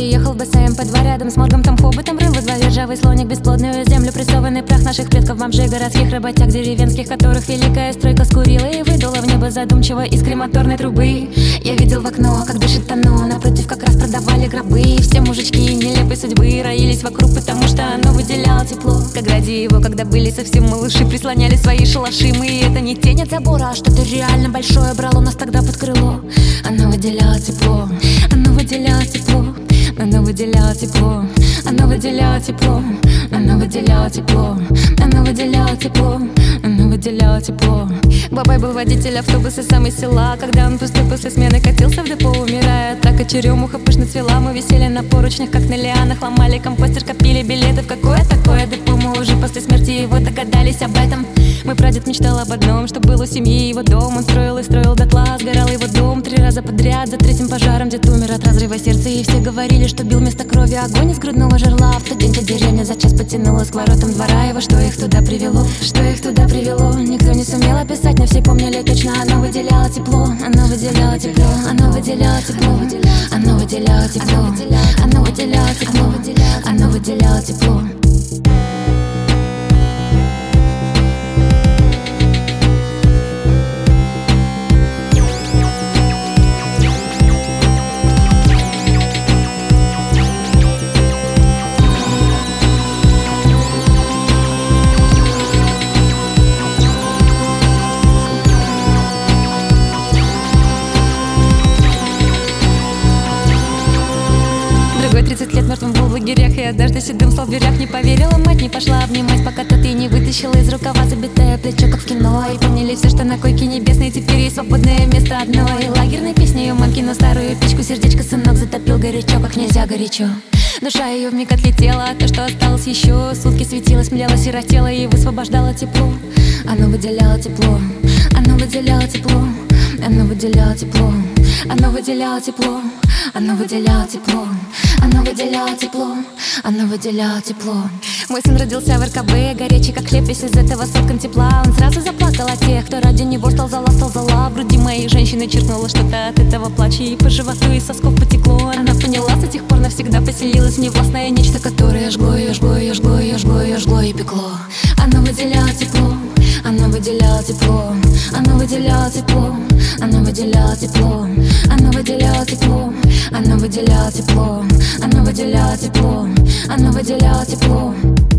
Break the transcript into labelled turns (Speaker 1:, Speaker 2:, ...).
Speaker 1: ехал в бассейн по два рядом с моргом, там хоботом рыл во дворе ржавый слоник, бесплодную землю, прессованный прах наших предков, бомжей, городских работяг, деревенских, которых великая стройка скурила и выдула в небо задумчиво из крематорной трубы. Я видел в окно, как дышит оно, напротив как раз продавали гробы, и все мужички нелепой судьбы роились вокруг, потому что оно выделяло тепло. Как ради его, когда были совсем малыши, прислоняли свои шалаши. Мы это не тень от забора, а что-то реально большое брало нас тогда под крыло. Оно выделяло тепло, оно выделяло тепло, оно выделяло тепло, оно выделяло тепло, оно выделяло тепло, оно выделяло тепло, оно выделяло тепло. Бабай был водитель автобуса сам из села. Когда он пустой после смены катился в депо, умирая, так и черемуха пышно цвела. Мы висели на поручнях, как на лианах, ломали компостер, копили билеты в какое такое депо. Мы уже после смерти его догадались об этом. Мой прадед мечтал об одном, что был у семьи его дом. Он строил и строил дотла, сгорал его дом 3 раза подряд. За 3-м пожаром дед умер от разрыва сердца, и все говорили, что бил вместо крови огонь из грудного жерла. В тот день вся деревня за час потянулась к воротам двора его. Что их туда привело? Что их туда привело? Никто не сумел описать, но все помнили точно. Оно выделяло тепло, оно выделяло тепло, оно выделяло тепло, оно выделяло тепло, оно выделяло тепло, оно выделяло тепло. Другой 30 лет мертвым был в лагерях, и однажды седым стал в дверях. Не поверила мать, не пошла обнимать, пока тот и не вытащила из рукава забитое плечо, как в кино. И поняли все, что на койке небесной теперь есть свободное место одно. И лагерной песней мамкину старую печку сердечко сынок затопил горячо, как нельзя горячо. Душа ее вмиг отлетела, то, что осталось еще, сутки светилось, млело, сиротело и высвобождало тепло. Оно выделяло тепло, оно выделяло тепло, оно выделяло тепло, оно выделяло тепло, оно выделяло тепло, оно выделяло тепло, оно выделяло тепло. Мой сын родился в РКБ, горячий как хлеб, весь из этого соткан тепла. Он сразу заплакал о тех, кто ради него стал зала. В груди моей женщины черкнуло что-то от этого плача, и по животу из сосков потекло. Она поняла, с тех пор навсегда поселилось невластное нечто, которое жгло ее, жгло ее, жгло ее, жгло ее, жгло и пекло. Оно выделяло тепло, оно выделяло тепло, оно выделяло тепло, оно выделяло тепло, оно выделяло тепло, оно выделяло тепло, оно выделяло тепло, оно выделяло тепло.